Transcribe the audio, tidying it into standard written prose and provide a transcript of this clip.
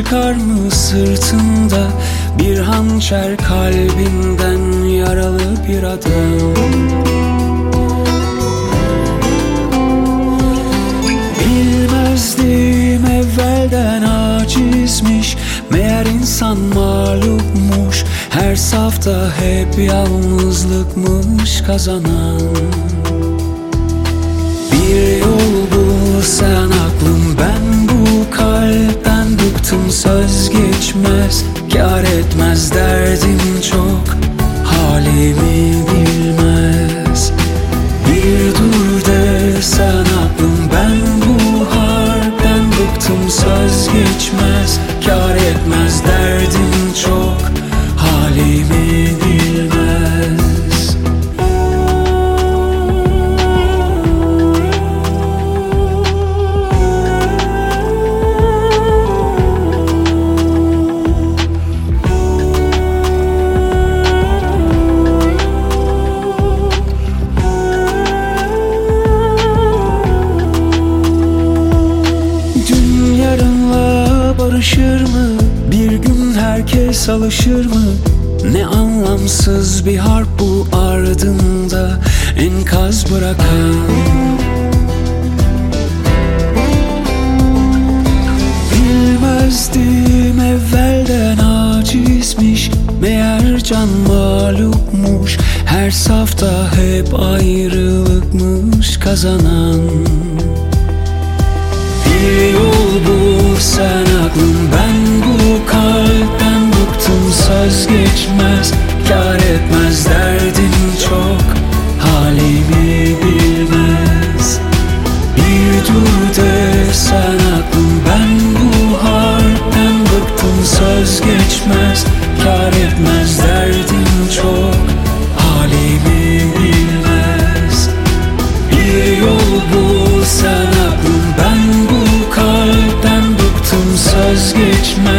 çıkar mı sırtında bir hançer, kalbinden yaralı bir adam? Bilmezdim evvelden acizmiş, meğer insan mağlupmuş. Her safta hep yalnızlıkmış kazanan. Bir yol bul sen aklım, ben bu kalpten bıktım. Söz geçmez, kâr etmez, derdim çok, halimi bilmez. Bir dur de sen aklım, ben bu harpten bıktım. Söz geçmez, kâr etmez, derdim çok, halimi bilmez. Barışır mı? Bir gün herkes alışır mı? Ne anlamsız bir harp bu, ardında enkaz bırakan. Bilmezdim evvelden acizmiş, meğer can mağlupmuş. Her safta hep ayrılıkmış kazanan. Bir yol bul sen aklım, ben bu kalpten bıktım. Söz geçmez, kâr etmez, derdim çok, halimi bilmez. Bir dur de sen aklım, ben bu harpten bıktım. Söz geçmez, kâr etmez, derdim çok, halimi bilmez. Bir yol bul sen aklım, ben bu kalpten bıktım. Söz geçmez,